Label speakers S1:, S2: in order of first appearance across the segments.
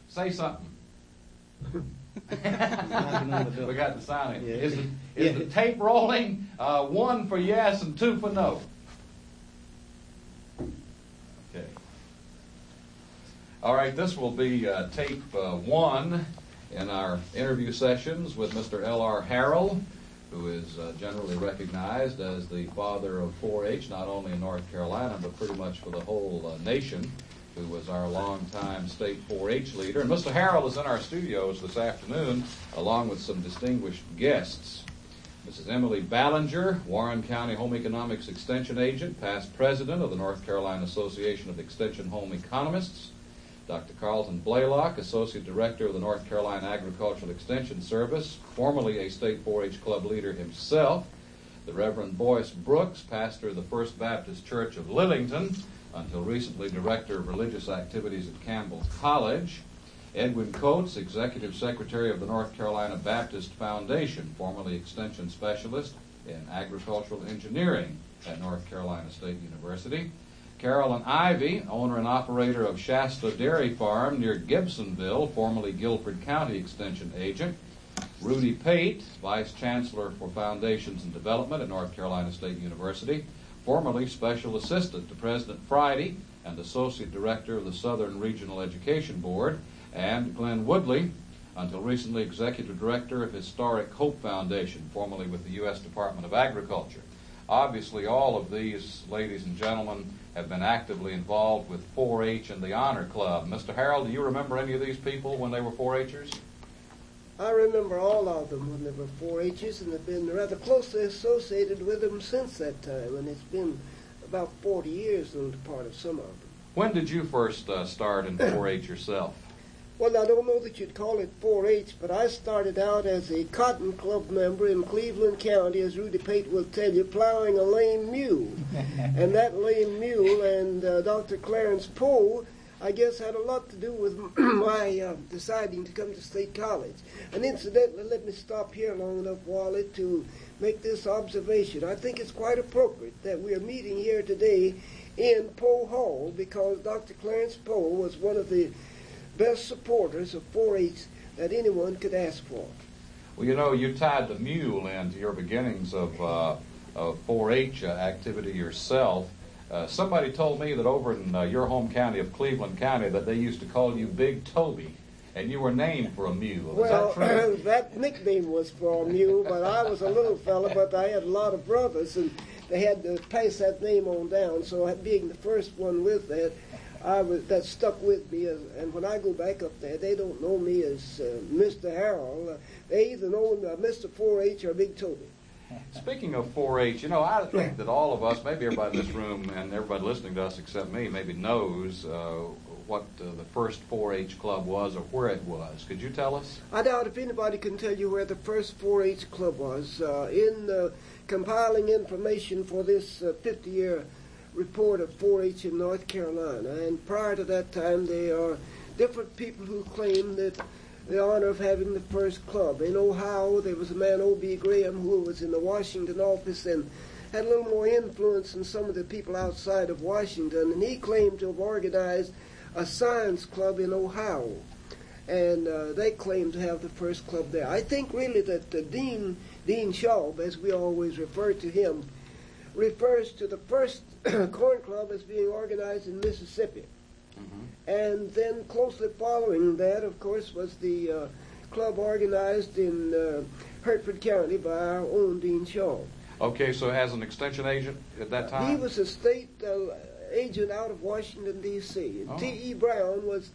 S1: Say something.
S2: Knocking on the door.
S1: We got the sign.
S2: Yeah.
S1: Is the tape rolling? 1 for yes and 2 for no. Okay. All right, this will be tape 1 in our interview sessions with Mr. L.R. Harrell, who is generally recognized as the father of 4-H, not only in North Carolina, but pretty much for the whole nation, who was our longtime state 4-H leader. And Mr. Harrell is in our studios this afternoon, along with some distinguished guests. Mrs. Emily Ballinger, Warren County Home Economics Extension Agent, past president of the North Carolina Association of Extension Home Economists. Dr. Carlton Blaylock, Associate Director of the North Carolina Agricultural Extension Service, formerly a state 4-H club leader himself. The Reverend Boyce Brooks, pastor of the First Baptist Church of Lillington, until recently Director of Religious Activities at Campbell College. Edwin Coates, Executive Secretary of the North Carolina Baptist Foundation, formerly Extension Specialist in Agricultural Engineering at North Carolina State University. Carolyn Ivy, owner and operator of Shasta Dairy Farm near Gibsonville, formerly Guilford County Extension Agent. Rudy Pate, Vice Chancellor for Foundations and Development at North Carolina State University, formerly Special Assistant to President Friday and Associate Director of the Southern Regional Education Board. And Glenn Woodley, until recently Executive Director of Historic Hope Foundation, formerly with the U.S. Department of Agriculture. Obviously, all of these ladies and gentlemen have been actively involved with 4-H and the Honor Club. Mr. Harrell, do you remember any of these people when they were 4-Hers?
S3: I remember all of them when they were 4-Hers, and have been rather closely associated with them since that time, and it's been about 40 years on the part of some of them.
S1: When did you first start in 4-H yourself?
S3: Well, I don't know that you'd call it 4-H, but I started out as a cotton club member in Cleveland County, as Rudy Pate will tell you, plowing a lame mule. And that lame mule and Dr. Clarence Poe, I guess, had a lot to do with my deciding to come to State College. And incidentally, let me stop here long enough, Wally, to make this observation. I think it's quite appropriate that we are meeting here today in Poe Hall, because Dr. Clarence Poe was one of the best supporters of 4-H that anyone could ask for.
S1: Well, you know, you tied the mule into your beginnings of 4-H activity yourself. Somebody told me that over in your home county of Cleveland County that they used to call you Big Toby, and you were named for a mule.
S3: Well,
S1: is that true?
S3: that nickname was for a mule, but I was a little fella, but I had a lot of brothers, and they had to pass that name on down, so being the first one with that, that stuck with me, and when I go back up there, they don't know me as Mr. Harrell. They either know Mr. 4-H or Big Toby.
S1: Speaking of 4-H, you know, I think that all of us, maybe everybody in this room and everybody listening to us except me, maybe knows what the first 4-H club was or where it was. Could you tell us?
S3: I doubt if anybody can tell you where the first 4-H club was. In compiling information for this 50-year report of 4-H in North Carolina, and prior to that time there are different people who claim that the honor of having the first club. In Ohio there was a man, O.B. Graham, who was in the Washington office and had a little more influence than some of the people outside of Washington, and he claimed to have organized a science club in Ohio, and they claimed to have the first club there. I think really that Dean Schaub, as we always refer to him, refers to the first corn club as being organized in Mississippi. Mm-hmm. And then closely following that, of course, was the club organized in Hertford County by our own Dean Schaub.
S1: Okay, so as an extension agent at that time?
S3: He was a state agent out of Washington, D.C. And T.E. Brown was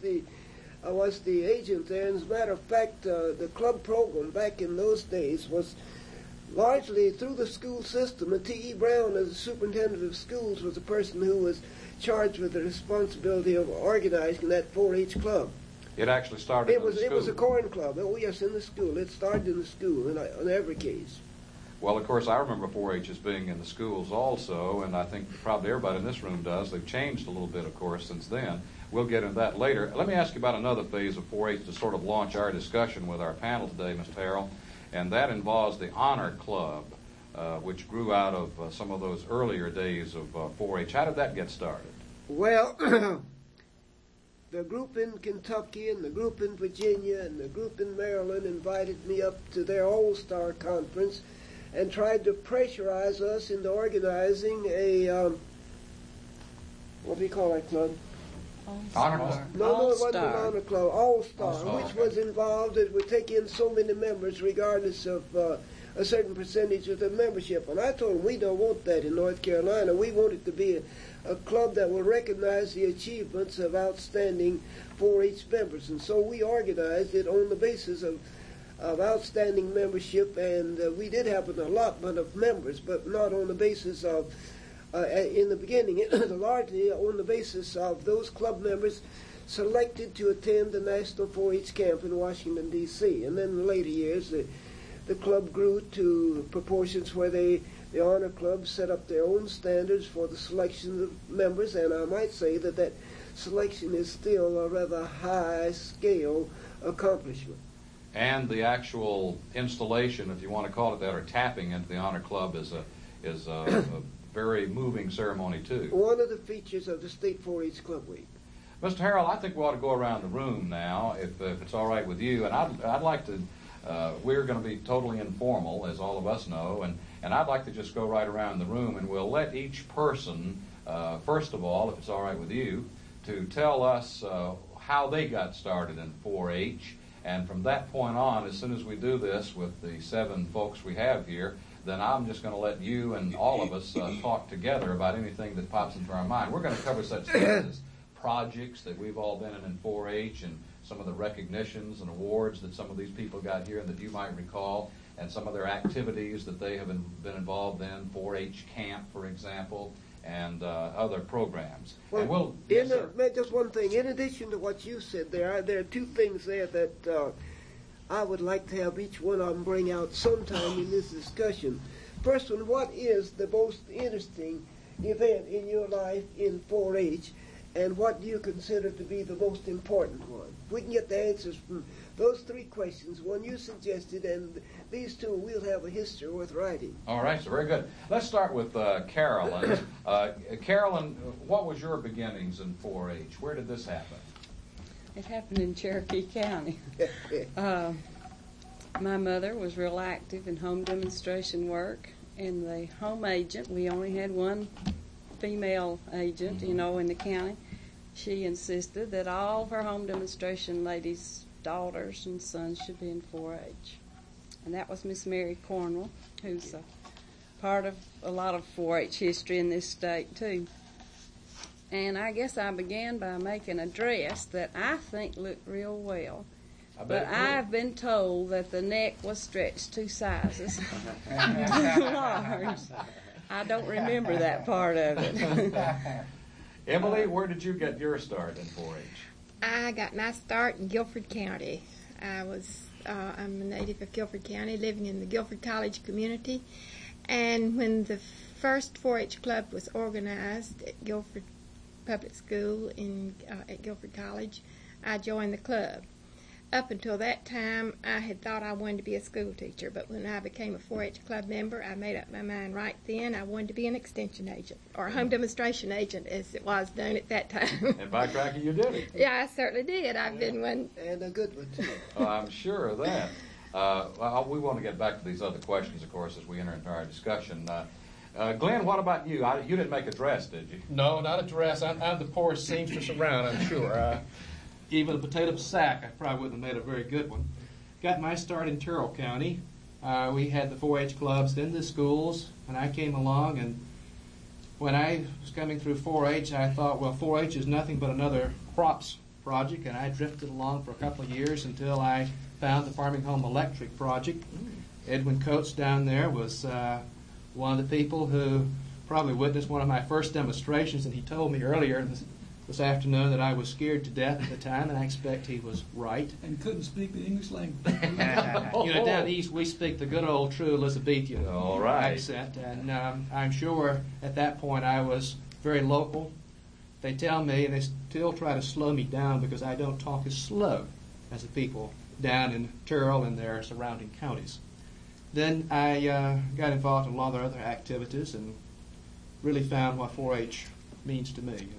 S3: the agent there. And as a matter of fact, the club program back in those days was largely through the school system, and T.E. Brown, as the superintendent of schools, was the person who was charged with the responsibility of organizing that 4-H club.
S1: It actually started in the school?
S3: It was a corn club. Oh, yes, in the school. It started in the school in every case.
S1: Well, of course, I remember 4-H as being in the schools also, and I think probably everybody in this room does. They've changed a little bit, of course, since then. We'll get into that later. Let me ask you about another phase of 4-H to sort of launch our discussion with our panel today, Mr. Harrell, and that involves the Honor Club, which grew out of some of those earlier days of 4-H. How did that get started?
S3: Well, the group in Kentucky and the group in Virginia and the group in Maryland invited me up to their All-Star Conference and tried to pressurize us into organizing a, what do you call that club?
S1: Honor Club.
S3: No, it wasn't an honor club. All-Star,
S1: All-Star,
S3: which
S1: okay.
S3: was involved. It would take in so many members regardless of a certain percentage of the membership. And I told them we don't want that in North Carolina. We want it to be a club that will recognize the achievements of outstanding 4-H members. And so we organized it on the basis of outstanding membership, and we did have an allotment of members, but not on the basis of, in the beginning, largely on the basis of those club members selected to attend the National 4-H camp in Washington, D.C. And then in later years, the club grew to proportions where the honor club set up their own standards for the selection of members, and I might say that selection is still a rather high-scale accomplishment.
S1: And the actual installation, if you want to call it that, or tapping into the honor club is a very moving ceremony too.
S3: One of the features of the State 4-H Club Week.
S1: Mr. Harrell, I think we ought to go around the room now, if it's all right with you. And I'd like to. We're going to be totally informal, as all of us know, and I'd like to just go right around the room, and we'll let each person, first of all, if it's all right with you, to tell us how they got started in 4-H. And from that point on, as soon as we do this with the 7 folks we have here, then I'm just going to let you and all of us talk together about anything that pops into our mind. We're going to cover such things as projects that we've all been in 4-H, and some of the recognitions and awards that some of these people got here that you might recall, and some of their activities that they have been involved in, 4-H camp, for example, and other programs.
S3: Well,
S1: yes, sir.
S3: Just one thing. In addition to what you said, there are 2 things there that I would like to have each one of them bring out sometime in this discussion. First one, what is the most interesting event in your life in 4-H, and what do you consider to be the most important one? We can get the answers from those 3 questions, one you suggested, and these 2 we'll have a history worth writing.
S1: All right, so very good. Let's start with Carolyn. Carolyn, what was your beginnings in 4-H? Where did this happen?
S2: It happened in Cherokee County. My mother was real active in home demonstration work, and the home agent, we only had one female agent, in the county. She insisted that all of her home demonstration ladies' daughters and sons should be in 4-H. And that was Miss Mary Cornwell, who's a part of a lot of 4-H history in this state, too. And I guess I began by making a dress that I think looked real well. But I've been told that the neck was stretched 2 sizes too large. I don't remember that part of it.
S1: Emily, where did you get your start in 4-H?
S4: I got my start in Guilford County. I'm a native of Guilford County, living in the Guilford College community. And when the first 4-H club was organized at Guilford Public School at Guilford College, I joined the club. Up until that time, I had thought I wanted to be a school teacher, but when I became a 4-H club member, I made up my mind right then I wanted to be an extension agent, or a home demonstration agent, as it was known at that time.
S1: And by cracky, you did it.
S4: Yeah, I certainly did. I've been one.
S3: And a good one, too.
S1: I'm sure of that. We want to get back to these other questions, of course, as we enter into our discussion. Glenn, what about you? You didn't make a dress, did you?
S5: No, not a dress. I'm the poorest seamstress around, I'm sure. Even a potato sack, I probably wouldn't have made a very good one. Got my start in Terrell County. We had the 4-H clubs in the schools, and I came along, and when I was coming through 4-H, I thought, well, 4-H is nothing but another crops project, and I drifted along for a couple of years until I found the Farming Home Electric project. Edwin Coates down there was one of the people who probably witnessed one of my first demonstrations, and he told me earlier this afternoon that I was scared to death at the time, and I expect he was right.
S6: And couldn't speak the English language.
S5: Down east we speak the good old true Elizabethan
S1: All right.
S5: accent, and I'm sure at that point I was very local. They tell me, and they still try to slow me down because I don't talk as slow as the people down in Terrell and their surrounding counties. Then I got involved in a lot of other activities and really found what 4-H means to me.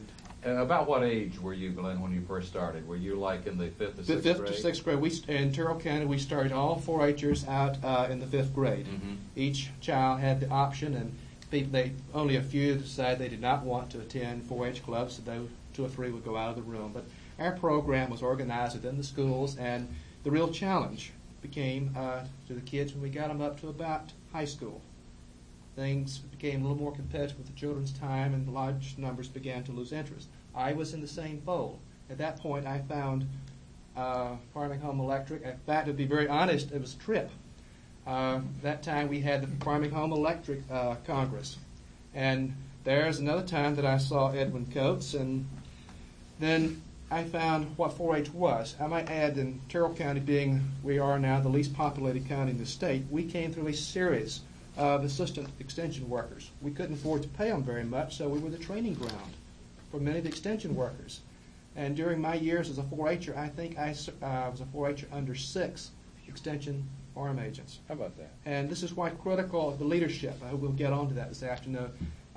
S1: About what age were you, Glenn, when you first started? Were you like in the fifth or sixth
S5: Fifth
S1: grade?
S5: to sixth grade. In Terrell County, we started all 4-Hers out in the fifth grade. Each child had the option, and only a few decided they did not want to attend 4-H clubs, so 2 or 3 would go out of the room. But our program was organized within the schools, and the real challenge became to the kids when we got them up to about high school. Things became a little more competitive with the children's time, and large numbers began to lose interest. I was in the same fold. At that point, I found Farming Home Electric. In fact, to be very honest, it was a trip. That time we had the Farming Home Electric Congress. And there's another time that I saw Edwin Coates, and then I found what 4-H was. I might add, in Terrell County being, we are now the least populated county in the state, we came through a series of assistant extension workers. We couldn't afford to pay them very much, so we were the training ground for many of the extension workers. And during my years as a 4-H'er, I think I was a 4-H'er under 6 extension farm agents.
S1: How about that?
S5: And this is why critical of the leadership. I hope we'll get onto that this afternoon.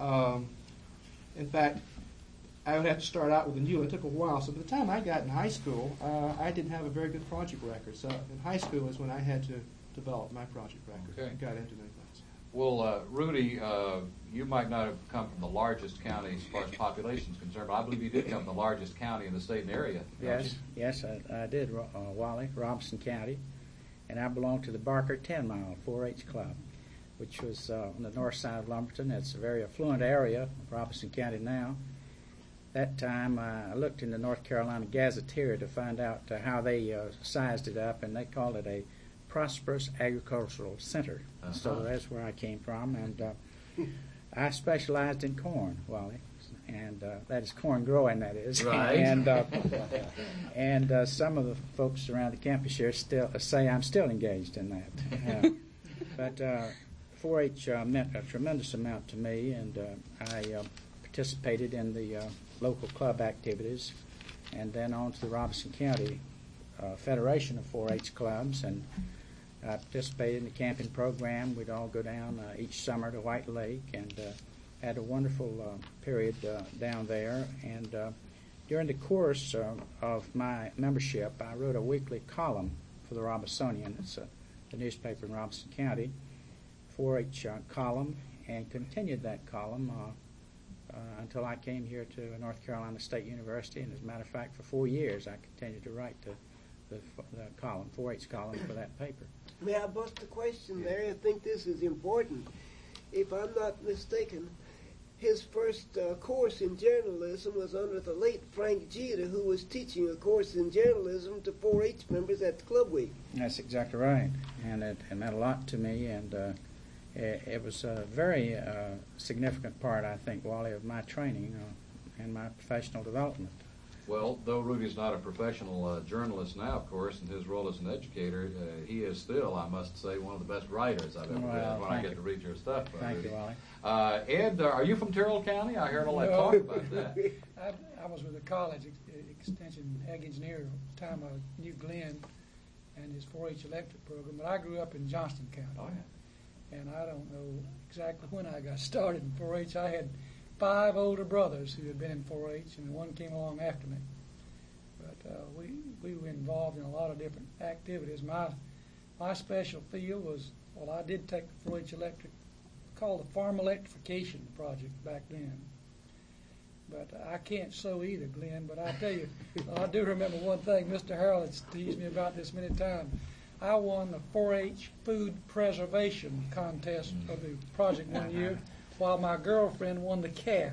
S5: In fact, I would have to start out with a new. It took a while. So by the time I got in high school, I didn't have a very good project record. So in high school is when I had to develop my project record.
S1: Okay.
S5: I got into many things.
S1: Well, Rudy, you might not have come from the largest county as far as population is concerned, but I believe you did come from the largest county in the state and area.
S7: Yes, I did, Wally, Robinson County, and I belonged to the Barker 10 Mile 4-H Club, which was on the north side of Lumberton. It's a very affluent area of Robinson County now. That time I looked in the North Carolina Gazetteer to find out how they sized it up, and they called it a prosperous agricultural center. So that's where I came from, and I specialized in corn, Wally, and that is corn growing, that is.
S1: Right.
S7: And some of the folks around the campus here still say I'm still engaged in that. But 4-H meant a tremendous amount to me, and I participated in the local club activities, and then on to the Robinson County Federation of 4-H clubs, and I participated in the camping program. We'd all go down each summer to White Lake, and had a wonderful period down there. And during the course of my membership, I wrote a weekly column for the Robinsonian. It's the newspaper in Robinson County, 4-H column, and continued that column until I came here to North Carolina State University. And as a matter of fact, for 4 years, I continued to write the column, 4-H column, for that paper.
S3: May I bust a question there? I think this is important. If I'm not mistaken, his first course in journalism was under the late Frank Jeter, who was teaching a course in journalism to 4-H members at the Club Week.
S7: That's exactly right, and it meant a lot to me, and it was a very significant part, I think, Wally, of my training and my professional development.
S1: Well, though Rudy's not a professional journalist now, of course, in his role as an educator, he is still, I must say, one of the best writers I've ever read when I get to read your stuff.
S7: Thank you, Wally.
S1: Ed, are you from Terrell County? I heard all that talk about that.
S6: I was with the college extension ag engineer at the time I knew Glenn and his 4-H electric program, but I grew up in Johnston County.
S1: Oh, yeah.
S6: And I don't know exactly when I got started in 4-H. I had 5 older brothers who had been in 4-H, and one came along after me. But we were involved in a lot of different activities. My special field was, well, I did take the 4-H electric, called the Farm Electrification Project back then. But I can't sew either, Glenn. But I tell you, I do remember one thing. Mr. Harold has teased me about this many times. I won the 4-H food preservation contest of the project one year, while my girlfriend won the calf.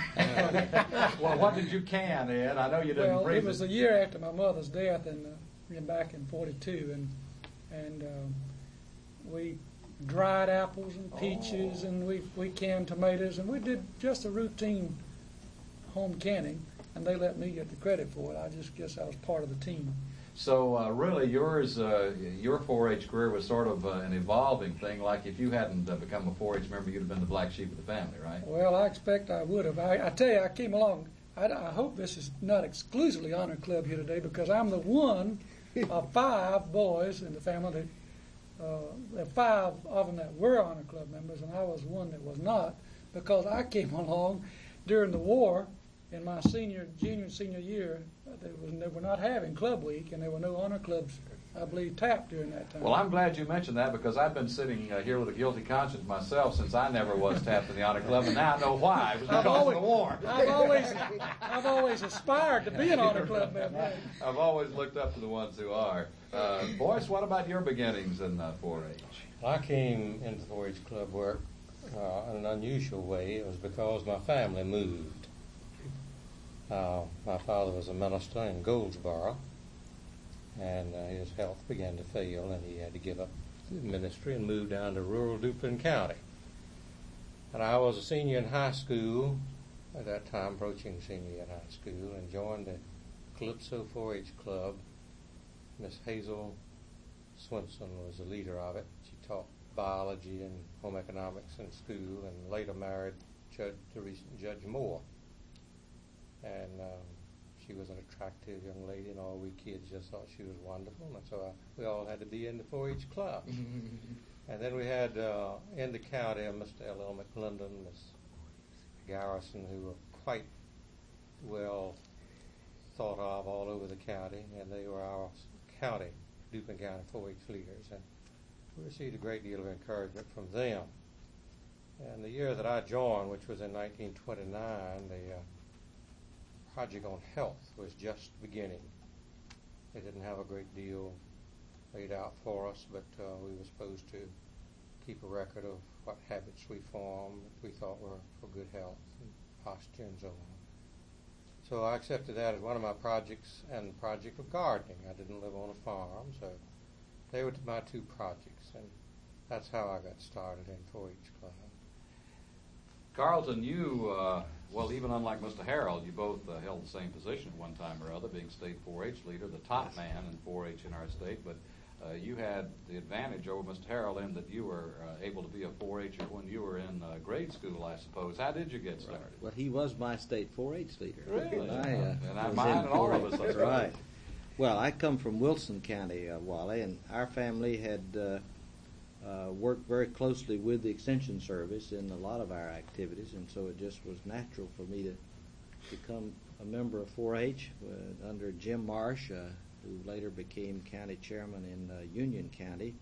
S1: Well, what did you can, Ed? I know you didn't
S6: Well,
S1: freeze
S6: it was a year after my mother's death, and back in '42, and we dried apples and peaches, and we canned tomatoes, and we did just a routine home canning, and they let me get the credit for it. I just guess I was part of the team.
S1: So really, your 4-H career was sort of an evolving thing. Like if you hadn't become a 4-H member, you'd have been the black sheep of the family, right?
S6: Well, I expect I would have. I tell you, I came along. I hope this is not exclusively Honor Club here today, because I'm the one of 5 boys in the family. There are 5 of them that were Honor Club members, and I was one that was not, because I came along during the war, in my junior and senior year, they were not having club week, and there were no honor clubs, I believe, tapped during that time.
S1: Well, I'm glad you mentioned that because I've been sitting here with a guilty conscience myself since I never was tapped in the honor club, and now I know why. It was because of the war.
S6: I've always aspired to be an honor club member.
S1: I've always looked up to the ones who are. Boyce, what about your beginnings in 4-H?
S8: I came into 4-H club work in an unusual way. It was because my family moved. My father was a minister in Goldsboro, and his health began to fail, and he had to give up the ministry and move down to rural Duplin County. And I was a senior in high school at that time, approaching senior in high school, and joined the Calypso 4-H club. Miss Hazel Swinson was the leader of it. She taught biology and home economics in school, and later married the recent Judge Moore. And she was an attractive young lady, and all we kids just thought she was wonderful, and so we all had to be in the 4-H club. And then we had in the county Mr. L.L. McClendon, Miss Garrison, who were quite well thought of all over the county, and they were our county, Duplin County 4-H leaders, and we received a great deal of encouragement from them. And the year that I joined, which was in 1929, the Project on Health was just beginning. They didn't have a great deal laid out for us, but we were supposed to keep a record of what habits we formed that we thought were for good health and posture and so on. So I accepted that as one of my projects, and the project of gardening. I didn't live on a farm, so they were my two projects, and that's how I got started in 4-H club.
S1: Carlton, you, well, even unlike Mr. Harold, you both held the same position at one time or other, being state 4-H leader, the top man in 4-H in our state, but you had the advantage over Mr. Harold in that you were able to be a 4-H'er when you were in grade school, I suppose. How did you get started?
S9: Well, he was my state 4-H leader.
S1: Really?
S9: And
S1: I mine and all of us.
S9: That's right. Well, I come from Wilson County, Wally, and our family had worked very closely with the Extension Service in a lot of our activities, and so it just was natural for me to become a member of 4-H under Jim Marsh, who later became county chairman in Union County.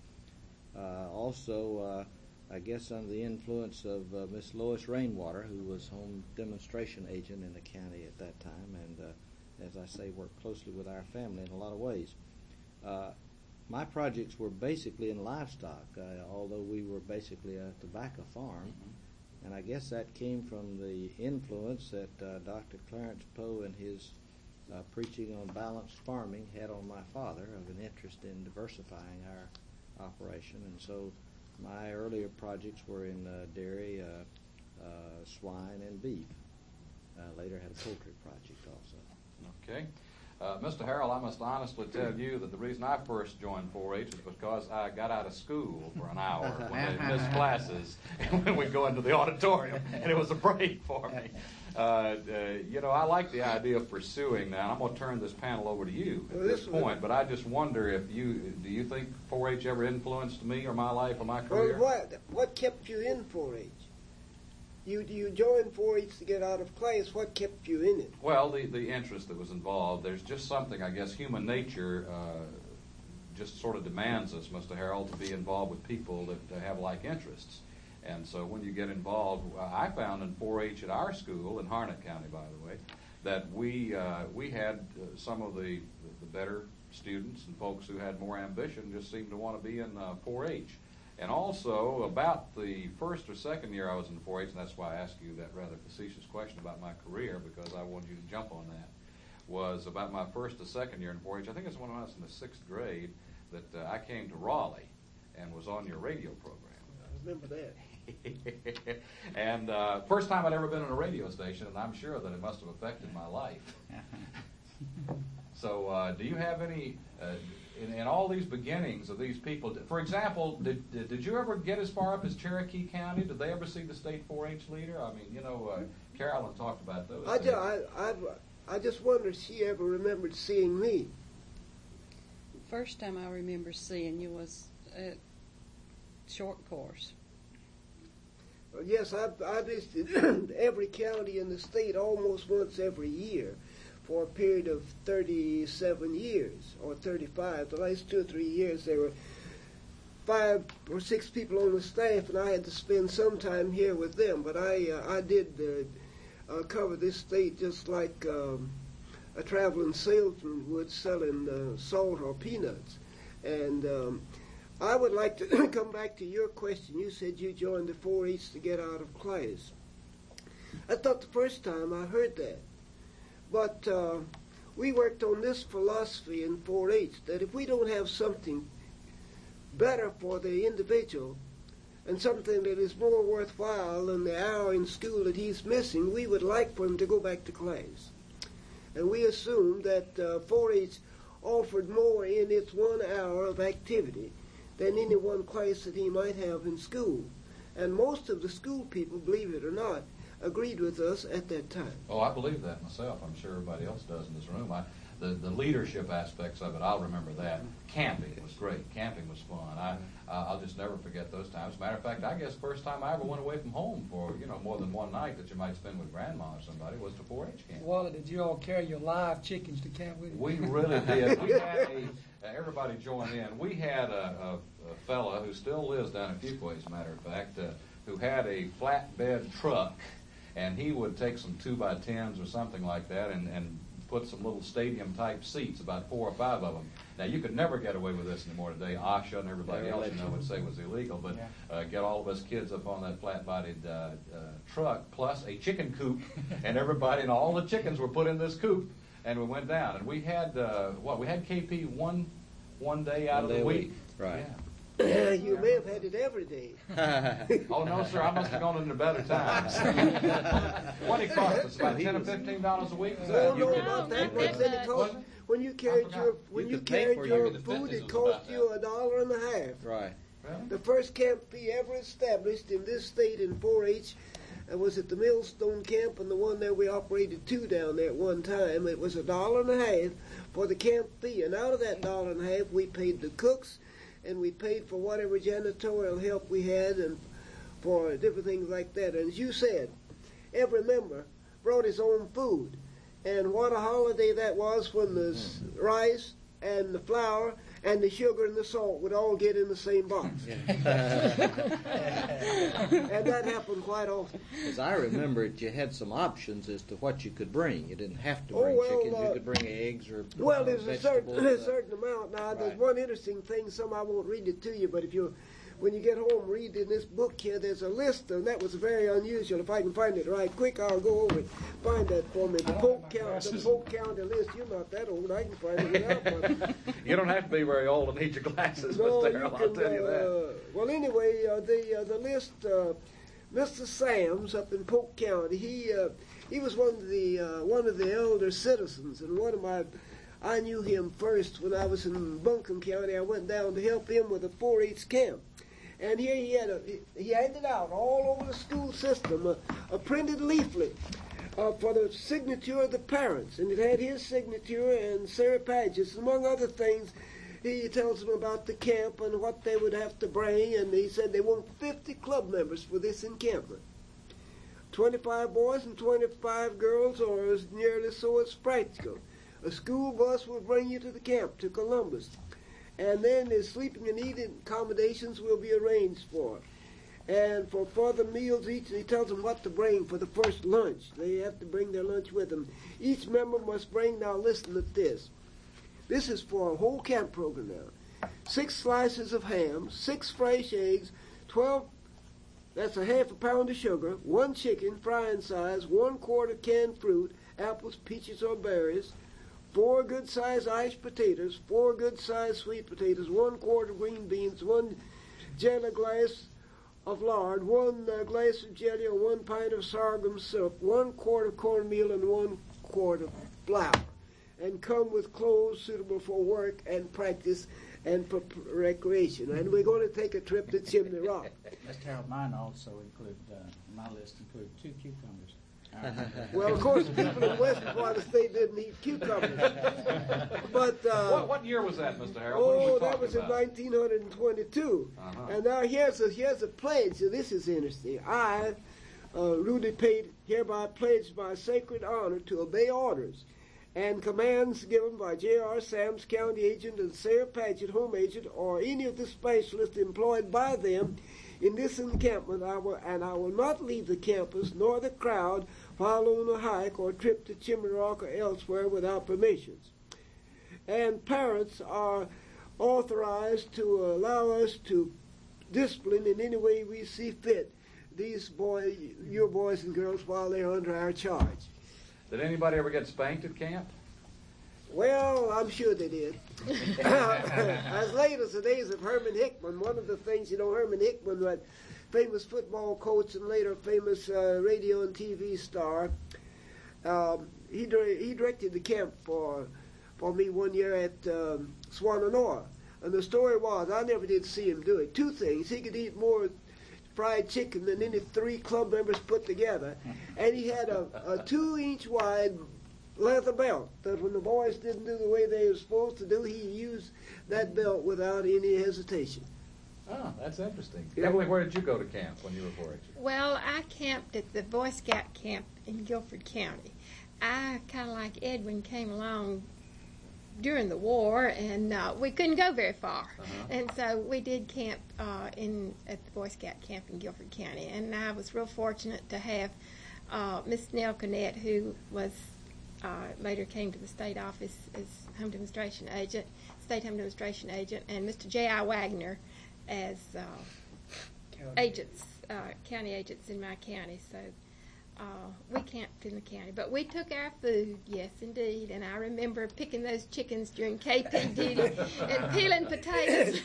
S9: Also, I guess under the influence of Miss Lois Rainwater, who was home demonstration agent in the county at that time, and as I say, worked closely with our family in a lot of ways. My projects were basically in livestock, although we were basically a tobacco farm. And I guess that came from the influence that Dr. Clarence Poe and his preaching on balanced farming had on my father of an interest in diversifying our operation. And so my earlier projects were in dairy, swine, and beef. Later had a poultry project also.
S1: Okay. Mr. Harrell, I must honestly tell you that the reason I first joined 4-H was because I got out of school for an hour when they missed classes and when we'd go into the auditorium, and it was a break for me. I like the idea of pursuing now. I'm going to turn this panel over to you at this point, but I just wonder do you think 4-H ever influenced me or my life or my career?
S3: Well, what kept you in 4-H? You joined 4-H to get out of class. What kept you in it?
S1: Well, the interest that was involved. There's just something, I guess, human nature just sort of demands us, Mr. Harold, to be involved with people that have like interests. And so when you get involved, I found in 4-H at our school, in Harnett County, by the way, that we had some of the better students and folks who had more ambition just seemed to want to be in 4-H. And also, about the first or second year I was in 4-H, and that's why I asked you that rather facetious question about my career, because I wanted you to jump on that, was about my first or second year in 4-H. I think it's when I was in the 6th grade that I came to Raleigh and was on your radio program.
S3: I remember that.
S1: And first time I'd ever been on a radio station, and I'm sure that it must have affected my life. So do you have any... In all these beginnings of these people, for example, did you ever get as far up as Cherokee County? Did they ever see the state 4-H leader? I mean, Carolyn talked about those.
S3: I just wondered if she ever remembered seeing me.
S2: First time I remember seeing you was at short course.
S3: Yes, I visited every county in the state almost once every year for a period of 37 years, or 35. The last 2 or 3 years there were 5 or 6 people on the staff, and I had to spend some time here with them. But I did cover this state just like a traveling salesman would selling salt or peanuts. And I would like to come back to your question. You said you joined the 4-H to get out of class. I thought the first time I heard that. But we worked on this philosophy in 4-H, that if we don't have something better for the individual and something that is more worthwhile than the hour in school that he's missing, we would like for him to go back to class. And we assumed that 4-H offered more in its 1 hour of activity than any one class that he might have in school. And most of the school people, believe it or not, agreed with us at that time.
S1: Oh, I believe that myself. I'm sure everybody else does in this room. The leadership aspects of it, I'll remember that. Camping was great. Camping was fun. I'll just never forget those times. Matter of fact, I guess the first time I ever went away from home for more than one night that you might spend with grandma or somebody was to 4-H camp.
S6: Wally, did you all carry your live chickens to camp with you?
S1: We really did. We had everybody joined in. We had a fella who still lives down in Fuquay, as a matter of fact, who had a flatbed truck, and he would take some 2x10s or something like that and put some little stadium-type seats, about 4 or 5 of them. Now, you could never get away with this anymore today. OSHA and everybody else would say it was illegal, but get all of us kids up on that flat-bodied truck, plus a chicken coop, and everybody and all the chickens were put in this coop, and we went down. And we had, we had KP one day out of the week.
S9: Right.
S1: Yeah.
S3: You may have had it every day.
S1: Oh, no, sir, I must have gone into better times. What did it cost us? About $10 or $15 a week? Is that-
S3: No, not that much. Then it cost, when you carried your food, it cost you $1.50.
S9: Right.
S1: Really?
S3: The first camp fee ever established in this state in 4-H was at the Millstone camp, and the one there we operated 2 down there at one time. It was $1.50 for the camp fee, and out of that $1.50 we paid the cooks, and we paid for whatever janitorial help we had and for different things like that. And as you said, every member brought his own food. And what a holiday that was when the rice and the flour and the sugar and the salt would all get in the same box. And that happened quite often.
S9: As I remember it, you had some options as to what you could bring. You didn't have to bring chickens. You could bring eggs or
S3: well, there's a
S9: vegetables.
S3: certain amount. Now, there's
S9: Right.
S3: one interesting thing. Some I won't read it to you, but when you get home, read in this book here, there's a list, and that was very unusual. If I can find it right quick, I'll go over it. Find that for me. The Polk County list. You're not that old. I can find it without one.
S1: You don't have to be very old to need your glasses,
S3: No,
S1: Mr.
S3: you
S1: Darrell,
S3: can,
S1: I'll tell you that.
S3: well, anyway, the list, Mr. Sams up in Polk County, he was one of the elder citizens, and I knew him first when I was in Buncombe County. I went down to help him with a 4-H camp. And here he handed out all over the school system a printed leaflet for the signature of the parents. And it had his signature and Sarah Paget's. Among other things, he tells them about the camp and what they would have to bring. And he said they want 50 club members for this encampment. 25 boys and 25 girls, or as nearly so as practical. A school bus will bring you to the camp, to Columbus. And then the sleeping and eating accommodations will be arranged for. And for further meals each, he tells them what to bring for the first lunch. They have to bring their lunch with them. Each member must bring, now listen to this. This is for a whole camp program now. 6 slices of ham, 6 fresh eggs, 12, that's a half a pound of sugar, 1 chicken, frying size, 1 quart of canned fruit, apples, peaches, or berries, 4 good-sized iced potatoes, 4 good-sized sweet potatoes, 1 quart of green beans, 1 jelly glass of lard, 1 glass of jelly, or 1 pint of sorghum syrup, 1 quart of cornmeal, and 1 quart of flour. And come with clothes suitable for work and practice and for recreation. And we're going to take a trip to Chimney Rock.
S7: Mr. Harold, mine also include, my list include 2 cucumbers.
S3: Well, of course, people in the western part of the state didn't eat cucumbers. But
S1: What year was that, Mr. Harold? What are we
S3: oh, that
S1: talking
S3: was in
S1: about?
S3: 1922.
S1: Uh-huh.
S3: And now here's a pledge. So this is interesting. I, Rudy Pate, hereby pledge my sacred honor to obey orders and commands given by J.R. Sams, county agent, and Sarah Paget, home agent, or any of the specialists employed by them in this encampment. I will not leave the campus nor the crowd while on a hike or trip to Chimney Rock or elsewhere without permissions. And parents are authorized to allow us to discipline in any way we see fit these your boys and girls while they're under our charge.
S1: Did anybody ever get spanked at camp?
S3: Well, I'm sure they did. As late as the days of Herman Hickman, one of the things, Herman Hickman, that famous football coach and later famous radio and TV star, he directed the camp for me one year at Swannanoa. And the story was, I never did see him do it. Two things. He could eat more fried chicken than any 3 club members put together. And he had a 2-inch wide leather belt that when the boys didn't do the way they were supposed to do, he used that belt without any hesitation.
S1: Oh, that's interesting.
S3: Yeah.
S1: Emily, where did you go to camp when you were 4-H?
S4: Well, I camped at the Boy Scout camp in Guilford County. I kind of like Edwin came along during the war, and we couldn't go very far.
S1: Uh-huh.
S4: And so we did camp at the Boy Scout camp in Guilford County. And I was real fortunate to have Miss Nell Cornett, who was later came to the state office as home demonstration agent, state home demonstration agent, and Mr. J.I. Wagner as agents, county agents in my county. So we camped in the county, but we took our food, yes, indeed. And I remember picking those chickens during KP duty and peeling potatoes.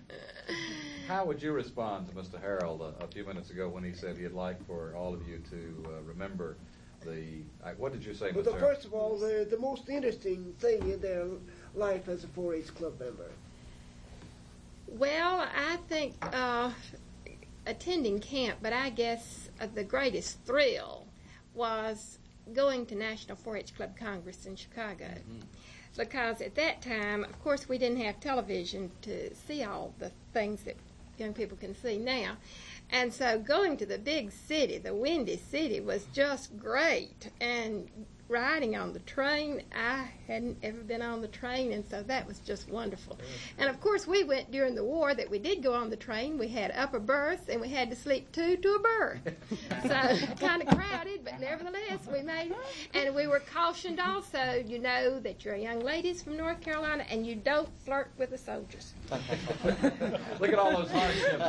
S1: How would you respond to Mr. Harold a few minutes ago when he said he'd like for all of you to remember what did you say,
S3: Well,
S1: Mr. Harold?
S3: first of all, the most interesting thing in their life as a 4-H club member?
S4: Well, I think attending camp, but I guess the greatest thrill was going to National 4-H Club Congress in Chicago. Mm-hmm. Because at that time, of course, we didn't have television to see all the things that young people can see now. And so going to the big city, the Windy City, was just great. And riding on the train, I hadn't ever been on the train, and so that was just wonderful. And of course, we went during the war that we did go on the train. We had upper berths, and we had to sleep 2 to a berth. So kind of crowded, but nevertheless, we made it. And we were cautioned also, that you're young ladies from North Carolina, and you don't flirt with the soldiers.
S1: Look at all those hardships.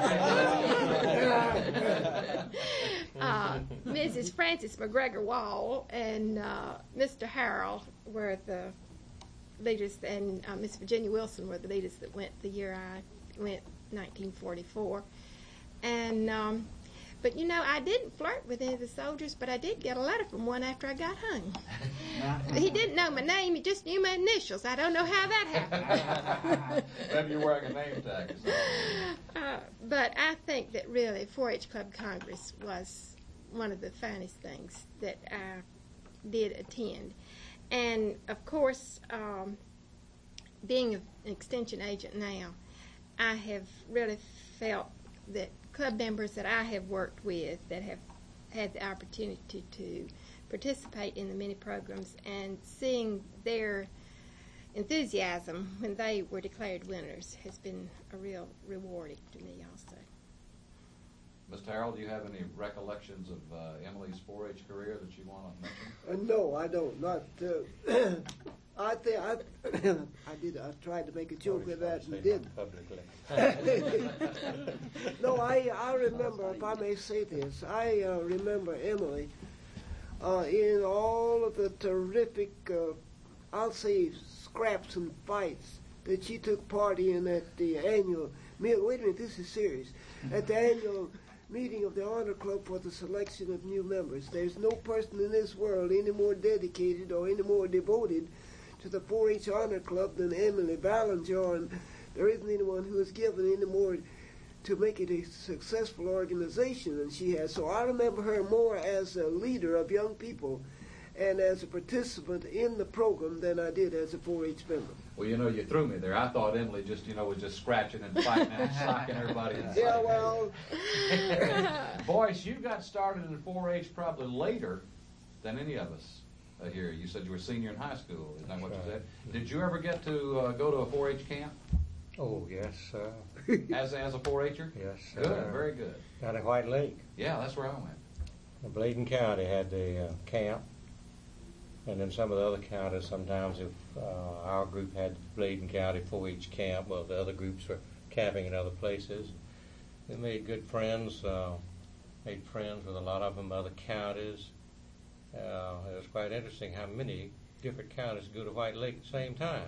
S4: Mrs. Frances McGregor Wall and Mr. Harrell were the leaders, and Miss Virginia Wilson were the leaders that went the year I went, 1944. And but I didn't flirt with any of the soldiers, but I did get a letter from one after I got home. He didn't know my name; he just knew my initials. I don't know how that happened.
S1: Maybe you're wearing a name tag.
S4: But I think that really 4-H Club Congress was one of the finest things that I did attend. And, of course, being an extension agent now, I have really felt that club members that I have worked with that have had the opportunity to participate in the many programs and seeing their enthusiasm when they were declared winners has been a real rewarding to me also.
S1: Mr. Harold, do you have any recollections of Emily's 4-H career that you want to mention?
S3: No, I don't. Not. I think I did. I tried to make a joke of that and did. No, I remember. If I may say this, I remember Emily in all of the terrific, I'll say, scraps and fights that she took part in at the annual. Wait a minute, this is serious. At the annual meeting of the Honor Club for the selection of new members. There's no person in this world any more dedicated or any more devoted to the 4-H Honor Club than Emily Ballinger, and there isn't anyone who has given any more to make it a successful organization than she has. So I remember her more as a leader of young people and as a participant in the program than I did as a 4-H member.
S1: Well, you threw me there. I thought Emily just, was just scratching and fighting and socking everybody inside.
S3: Yeah, well,
S1: Boyce, you got started in 4-H probably later than any of us here. You said you were a senior in high school. Isn't that what you said? Did you ever get to go to a 4-H camp?
S8: Oh, yes.
S1: As a 4-Her?
S8: Yes.
S1: Good, very good.
S8: Down at White Lake.
S1: Yeah, that's where I went.
S8: Bladen County had the camp, and then some of the other counties, sometimes if our group had Bladen County 4-H camp, well, the other groups were camping in other places. We made good friends, made friends with a lot of them, other counties. It was quite interesting how many different counties go to White Lake at the same time,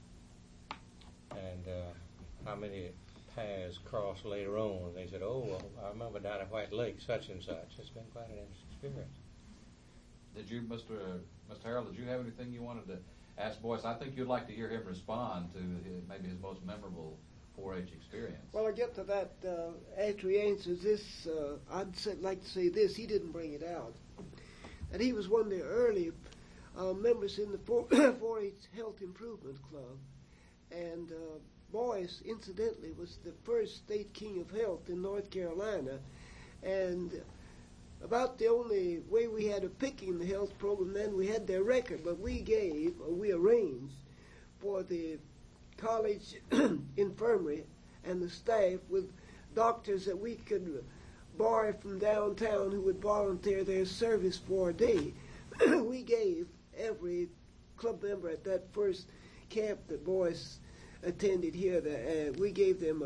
S8: and how many paths cross later on. They said, oh, well, I remember down at White Lake, such and such. It's been quite an interesting experience.
S1: Did you, Mr. Harold, did you have anything you wanted to ask Boyce? I think you'd like to hear him respond to maybe his most memorable 4-H experience.
S3: well, I'll get to that after he answers this. Like to say this. He didn't bring it out. And he was one of the early members in the 4-H Health Improvement Club. And Boyce, incidentally, was the first state king of health in North Carolina. And about the only way we had of picking the health program then, we had their record, but we arranged for the college infirmary and the staff with doctors that we could borrow from downtown who would volunteer their service for a day. We gave every club member at that first camp that Boyce attended here, we gave them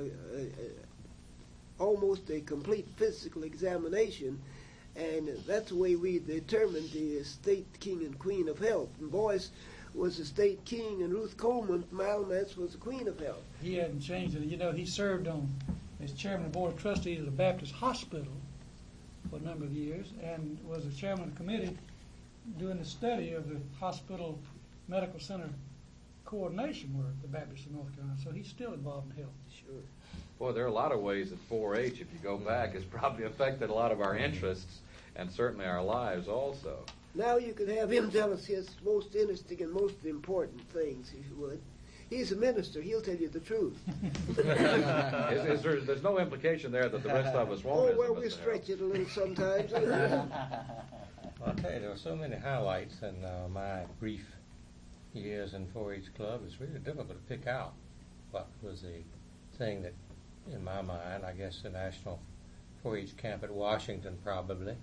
S3: almost a complete physical examination, and that's the way we determined the state king and queen of health. And Boyce was the state king, and Ruth Coleman from Alamance was the queen of health.
S6: He hadn't changed it. He served as chairman of the board of trustees of the Baptist Hospital for a number of years, and was the chairman of the committee doing the study of the hospital medical center coordination work, the Baptist of North Carolina. So he's still involved in health.
S3: Sure.
S1: Boy, there are a lot of ways that 4-H, if you go back, has probably affected a lot of our interests and certainly our lives also.
S3: Now you can have him tell us his most interesting and most important things, if you would. He's a minister. He'll tell you the truth.
S1: There's no implication there that the rest of us won't.
S3: Oh, well, we stretch it a little sometimes.
S8: I'll tell you, there were so many highlights in my brief years in 4-H Club. It's really difficult to pick out what was the thing that, in my mind, I guess the National 4-H Camp at Washington probably.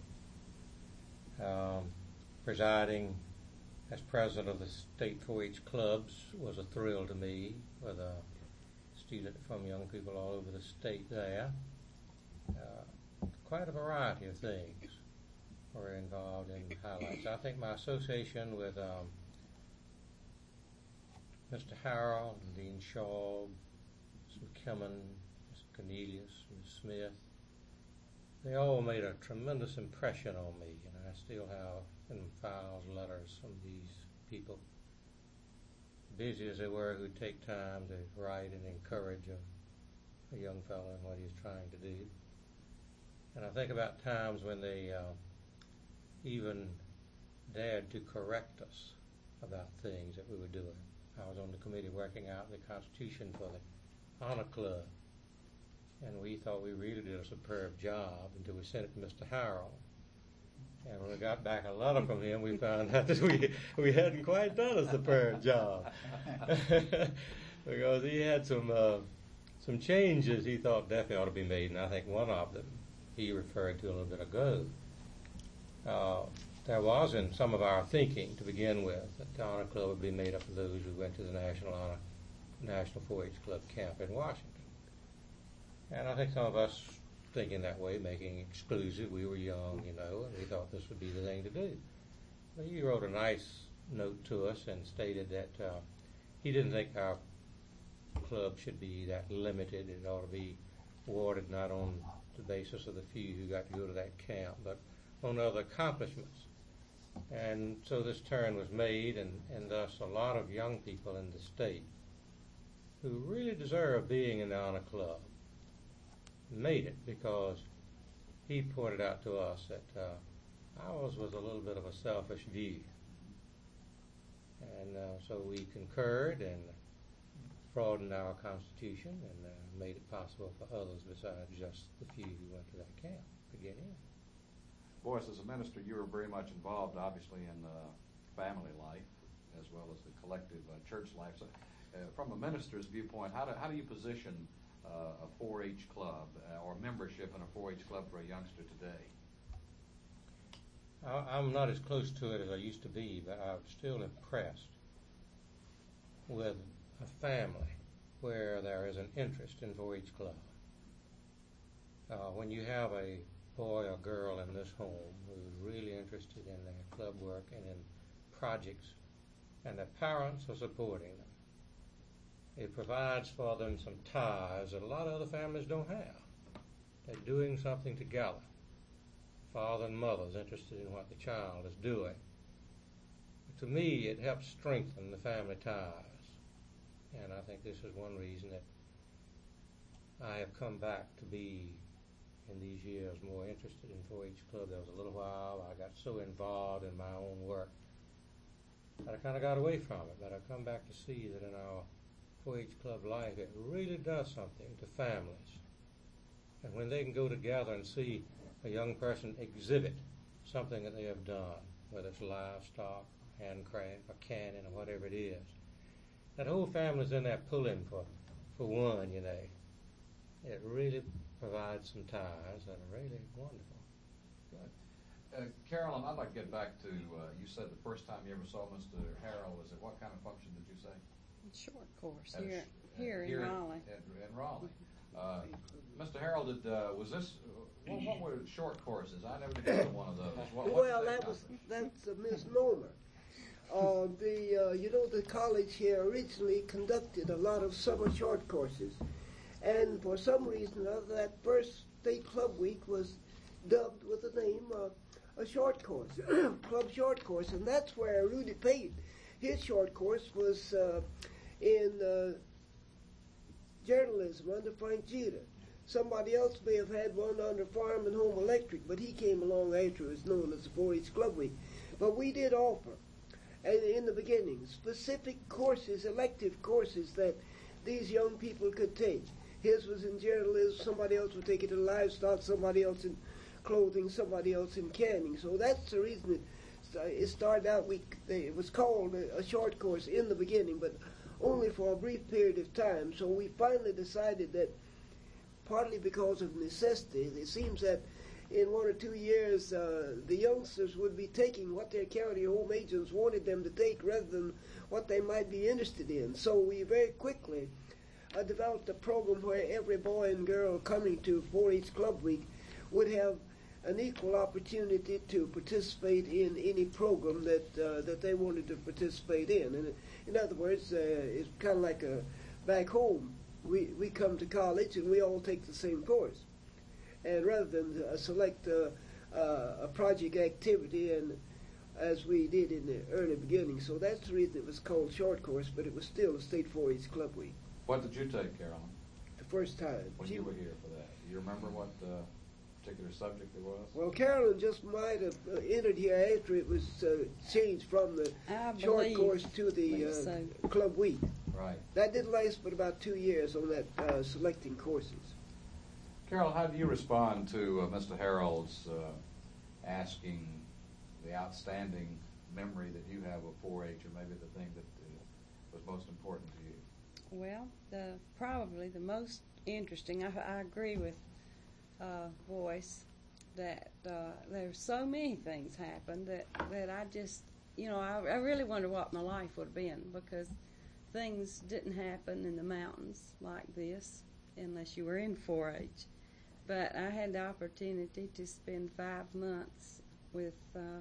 S8: Presiding as president of the state 4-H clubs was a thrill to me, with a student from young people all over the state there. Quite a variety of things were involved in highlights. I think my association with Mr. Harrell, Dean Shaw, Mr. McKimmon, Mr. Cornelius, Ms. Smith, they all made a tremendous impression on me, and I still have in files letters from these people, busy as they were, who'd take time to write and encourage a young fellow in what he was trying to do. And I think about times when they even dared to correct us about things that we were doing. I was on the committee working out the Constitution for the Honor Club, and we thought we really did a superb job until we sent it to Mr. Harrell. And when we got back a letter from him, we found out that we hadn't quite done a superb job. Because he had some changes he thought definitely ought to be made, and I think one of them he referred to a little bit ago. There was in some of our thinking to begin with that the Honor Club would be made up of those who went to the National 4-H Club camp in Washington. And I think some of us thinking that way, making exclusive. We were young, and we thought this would be the thing to do. But he wrote a nice note to us and stated that he didn't think our club should be that limited. It ought to be awarded not on the basis of the few who got to go to that camp, but on other accomplishments. And so this turn was made, and thus a lot of young people in the state who really deserve being in the Honor Club made it because he pointed out to us that ours was a little bit of a selfish view. And so we concurred and broadened our Constitution and made it possible for others besides just the few who went to that camp to get in.
S1: Boyce, as a minister, you were very much involved, obviously, in family life as well as the collective church life. So, from a minister's viewpoint, how do you position a 4-H club or membership in a 4-H club for a youngster today?
S8: I'm not as close to it as I used to be, but I'm still impressed with a family where there is an interest in 4-H club. When you have a boy or girl in this home who's really interested in their club work and in projects, and their parents are supporting them, it provides for them some ties that a lot of other families don't have. They're doing something together. Father and mother's interested in what the child is doing. To me, it helps strengthen the family ties. And I think this is one reason that I have come back to be, in these years, more interested in 4-H Club. There was a little while I got so involved in my own work that I kind of got away from it. But I come back to see that in our 4-H Club life, it really does something to families. And when they can go together and see a young person exhibit something that they have done, whether it's livestock, handcraft, or canning, or whatever it is, that whole family's in there pulling for one, you know. It really provides some ties that are really wonderful.
S1: Good. Carolyn, I'd like to get back to, you said the first time you ever saw Mr. Harrell was at what kind of function did you say?
S2: Short course
S1: At a
S2: here in Raleigh.
S1: In Raleigh. Mr. Harold, was this, what were short courses? I never did go to one of those.
S3: Well, that's a misnomer. The college here originally conducted a lot of summer short courses, and for some reason or other, that first state club week was dubbed with the name a short course, club short course, and that's where Rudy Pate, his short course was in journalism under Frank Jeter. Somebody else may have had one under Farm and Home Electric, but he came along after it was known as the 4-H Club Week. But we did offer, and in the beginning, specific courses, elective courses that these young people could take. His was in journalism, somebody else would take it in livestock, somebody else in clothing, somebody else in canning. So that's the reason it started out, it was called a short course in the beginning, but only for a brief period of time. So we finally decided that, partly because of necessity, it seems that in 1 or 2 years, the youngsters would be taking what their county home agents wanted them to take rather than what they might be interested in. So we very quickly developed a program where every boy and girl coming to 4-H Club Week would have an equal opportunity to participate in any program that they wanted to participate in. And in other words, it's kind of like back home. We come to college and we all take the same course. And rather than select a project activity, and as we did in the early beginning. So that's the reason it was called short course, but it was still a state 4-H Club Week.
S1: What did you take, Carolyn?
S3: The first time.
S1: When you were here for that? Do you remember what particular subject it was?
S3: Well, Carolyn just might have entered here after it was changed from the short course to the club week.
S1: Right.
S3: That did last but about 2 years on that selecting courses.
S1: Carol, how do you respond to Mr. Harold's asking the outstanding memory that you have of 4-H, or maybe the thing that was most important to you?
S2: Well, probably the most interesting, I agree with Boyce that there's so many things happened that I just, I really wonder what my life would have been, because things didn't happen in the mountains like this unless you were in 4-H. But I had the opportunity to spend 5 months with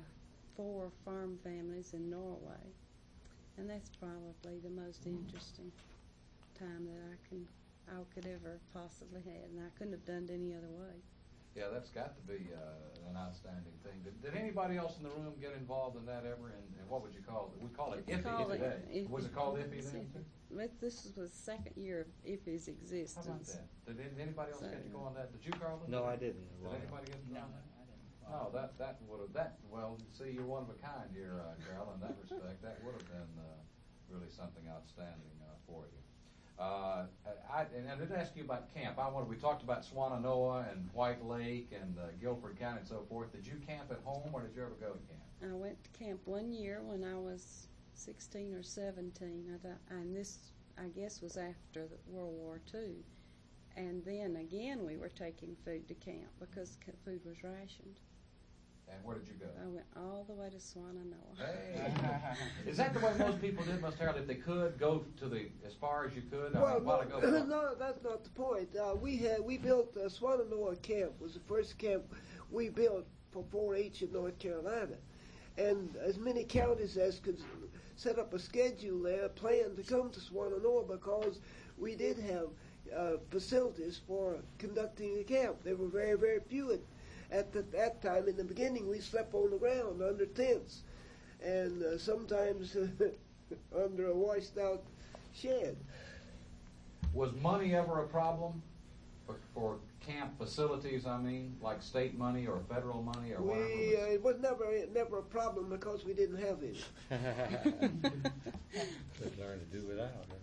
S2: 4 farm families in Norway, and that's probably the most interesting time that I could ever possibly had, and I couldn't have done it any other way.
S1: Yeah, that's got to be an outstanding thing. Did anybody else in the room get involved in that ever? And what would you call it? We call it IFI today. Was it called IFI then?
S2: This was the second year of IFI's
S1: How
S2: existence.
S1: about that? Did anybody else get to go on that? Did you, Carlton?
S9: No, I didn't.
S1: Did anybody get to go
S6: No,
S1: on that?
S6: I didn't.
S1: No, that would have well. See, you're one of a kind here, Carol. In that respect, that would have been really something outstanding for you. And I didn't ask you about camp. We talked about Swannanoa and White Lake and Guilford County and so forth. Did you camp at home, or did you ever go to camp?
S2: I went to camp one year when I was 16 or 17, and this, I guess, was after World War II. And then again, we were taking food to camp because food was rationed.
S1: And where did you go?
S2: I went all the way to Swannanoa.
S1: Hey. Is that the way most people did, Mr. Harold? If they could go to as far as you could?
S3: Well, no, that's not the point. We built Swannanoa Camp was the first camp we built for 4-H in North Carolina, and as many counties as could set up a schedule there planned to come to Swannanoa because we did have facilities for conducting the camp. There were very, very few at that time. In the beginning, we slept on the ground under tents, and sometimes under a washed-out shed.
S1: Was money ever a problem for camp facilities? I mean, like state money or federal money or whatever.
S3: It was never a problem because we didn't have any.
S8: Could learn to do without. Huh?